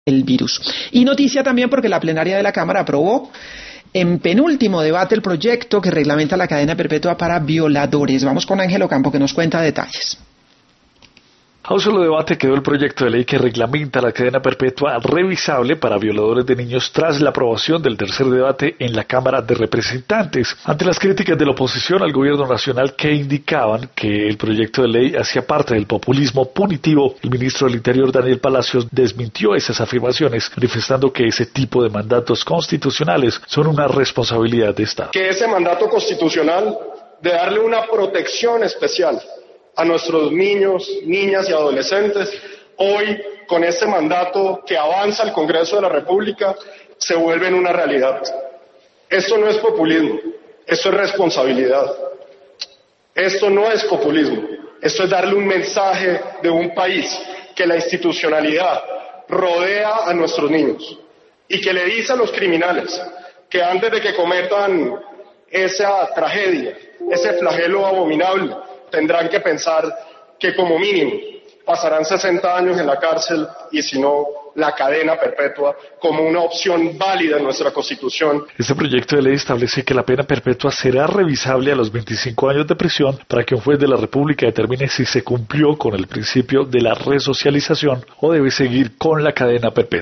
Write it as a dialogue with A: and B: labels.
A: el virus. Y noticia también porque la plenaria de la Cámara aprobó en penúltimo debate el proyecto que reglamenta la cadena perpetua para violadores. Vamos con Ángel Ocampo que nos cuenta detalles.
B: A un solo debate quedó el proyecto de ley que reglamenta la cadena perpetua revisable para violadores de niños tras la aprobación del tercer debate en la Cámara de Representantes. Ante las críticas de la oposición al gobierno nacional que indicaban que el proyecto de ley hacía parte del populismo punitivo, el ministro del Interior Daniel Palacios desmintió esas afirmaciones, manifestando que ese tipo de mandatos constitucionales son una responsabilidad de Estado.
C: Que ese mandato constitucional de darle una protección especial a nuestros niños, niñas y adolescentes, hoy con este mandato que avanza el Congreso de la República, se vuelve en una realidad. Esto no es populismo, esto es responsabilidad. Esto no es populismo, esto es darle un mensaje de un país que la institucionalidad rodea a nuestros niños y que le dice a los criminales que antes de que cometan esa tragedia, ese flagelo abominable, tendrán que pensar que como mínimo pasarán 60 años en la cárcel y si no, la cadena perpetua como una opción válida en nuestra Constitución.
B: Este proyecto de ley establece que la pena perpetua será revisable a los 25 años de prisión para que un juez de la República determine si se cumplió con el principio de la resocialización o debe seguir con la cadena perpetua.